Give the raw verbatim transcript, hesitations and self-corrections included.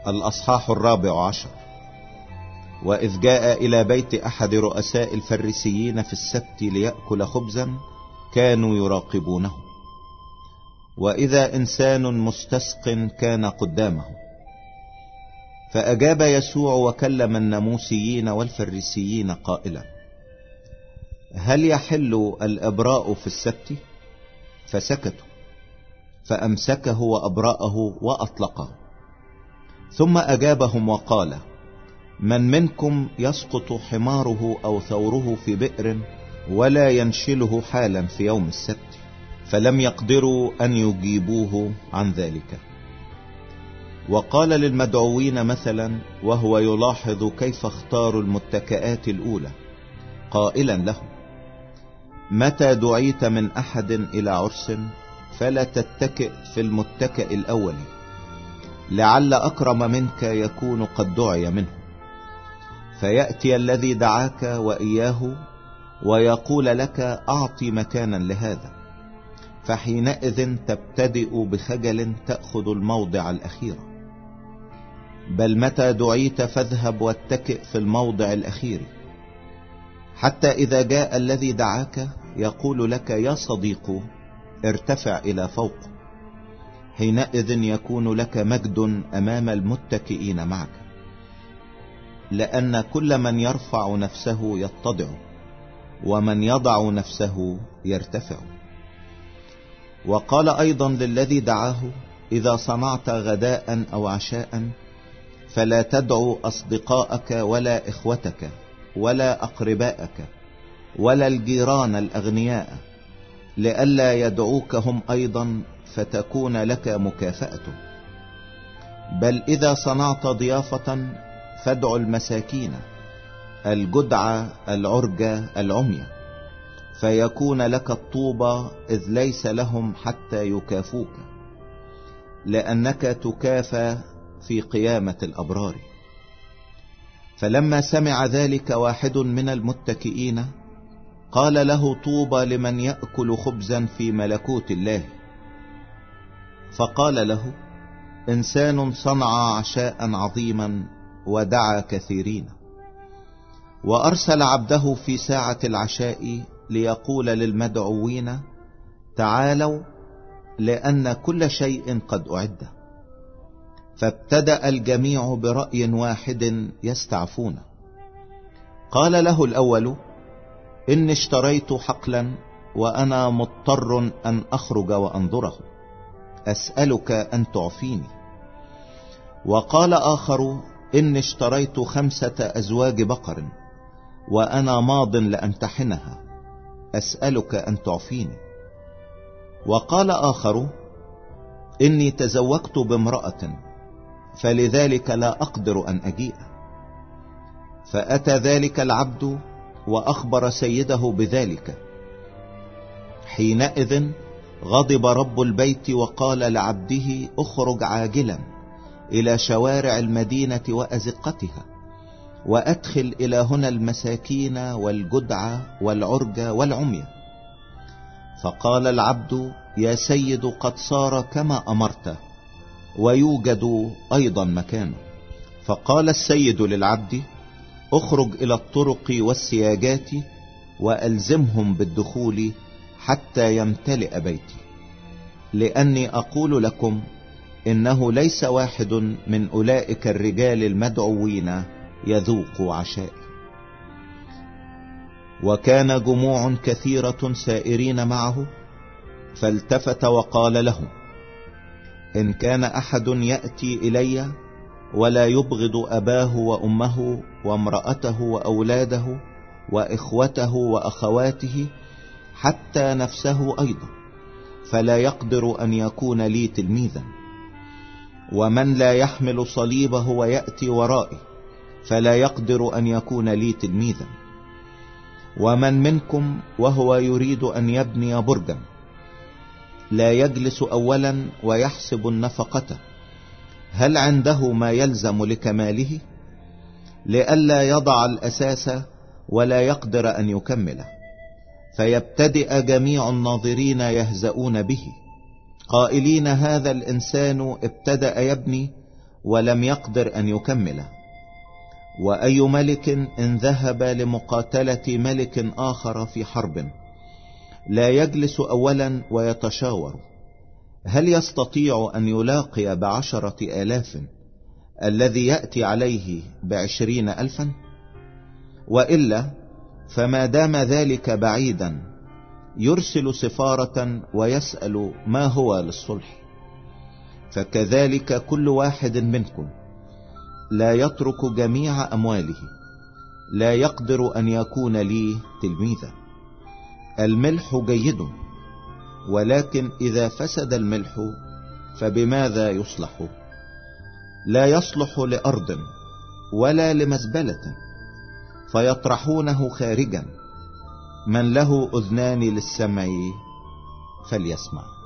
الأصحاح الرابع عشر. وإذ جاء إلى بيت أحد رؤساء الفريسيين في السبت ليأكل خبزا كانوا يراقبونه، وإذا إنسان مستسق كان قدامه، فأجاب يسوع وكلم الناموسيين والفريسيين قائلا: هل يحل الإبراء في السبت؟ فسكتوا، فأمسكه وأبرأه وأطلقه. ثم أجابهم وقال: من منكم يسقط حماره أو ثوره في بئر ولا ينشله حالا في يوم السبت؟ فلم يقدروا أن يجيبوه عن ذلك. وقال للمدعوين مثلا وهو يلاحظ كيف اختاروا المتكئات الأولى قائلا لهم: متى دعيت من أحد إلى عرس فلا تتكئ في المتكئ الأول، لعل أكرم منك يكون قد دعي منه، فيأتي الذي دعاك وإياه ويقول لك: أعطي مكانا لهذا، فحينئذ تبتدئ بخجل تأخذ الموضع الأخير. بل متى دعيت فاذهب واتكئ في الموضع الأخير، حتى إذا جاء الذي دعاك يقول لك: يا صديق ارتفع إلى فوق، حينئذ يكون لك مجد أمام المتكئين معك، لأن كل من يرفع نفسه يتضع، ومن يضع نفسه يرتفع. وقال أيضا للذي دعاه: إذا صنعت غداء أو عشاء فلا تدعو أصدقائك ولا إخوتك ولا أقربائك ولا الجيران الأغنياء، لئلا يدعوك هم أيضا فتكون لك مكافأة. بل إذا صنعت ضيافة فادع المساكين الجدع العرج العمي، فيكون لك الطوبى، إذ ليس لهم حتى يكافوك، لأنك تكافى في قيامة الأبرار. فلما سمع ذلك واحد من المتكئين قال له: طوبى لمن يأكل خبزا في ملكوت الله. فقال له: إنسان صنع عشاء عظيما ودعا كثيرين، وأرسل عبده في ساعة العشاء ليقول للمدعوين: تعالوا، لأن كل شيء قد أعد. فابتدأ الجميع برأي واحد يستعفون. قال له الأول: إني اشتريت حقلا وأنا مضطر أن أخرج وأنظره، أسألك أن تعفيني. وقال آخر: إني اشتريت خمسة أزواج بقر وأنا ماض لأمتحنها، أسألك أن تعفيني. وقال آخر: إني تزوجت بامرأة فلذلك لا أقدر أن أجيء. فأتى ذلك العبد وأخبر سيده بذلك. حينئذ غضب رب البيت وقال لعبده: اخرج عاجلا إلى شوارع المدينة وأزقتها، وأدخل إلى هنا المساكين والجدع والعرج والعمي. فقال العبد: يا سيد، قد صار كما أمرت، ويوجد أيضا مكانه. فقال السيد للعبد: اخرج إلى الطرق والسياجات وألزمهم بالدخول حتى يمتلئ بيتي، لأني أقول لكم إنه ليس واحد من أولئك الرجال المدعوين يذوق عشائي. وكان جموع كثيرة سائرين معه، فالتفت وقال لهم: إن كان أحد يأتي إلي ولا يبغض أباه وأمه وامرأته وأولاده وإخوته وأخواته حتى نفسه أيضا، فلا يقدر أن يكون لي تلميذا. ومن لا يحمل صليبه ويأتي ورائي فلا يقدر أن يكون لي تلميذا. ومن منكم وهو يريد أن يبني برجا لا يجلس أولا ويحسب النفقة هل عنده ما يلزم لكماله، لئلا يضع الأساس ولا يقدر أن يكمله، فيبتدئ جميع الناظرين يهزؤون به قائلين: هذا الإنسان ابتدأ يبني ولم يقدر ان يكمله. واي ملك ان ذهب لمقاتلة ملك اخر في حرب لا يجلس اولا ويتشاور هل يستطيع ان يلاقي بعشرة الاف الذي يأتي عليه بعشرين الفا؟ وإلا فما دام ذلك بعيدا يرسل سفارة ويسأل ما هو للصلح. فكذلك كل واحد منكم لا يترك جميع أمواله، لا يقدر أن يكون لي تلميذا. الملح جيد، ولكن إذا فسد الملح فبماذا يصلح؟ لا يصلح لأرض ولا لمزبلة، فيطرحونه خارجا. من له أذنان للسمع فليسمع.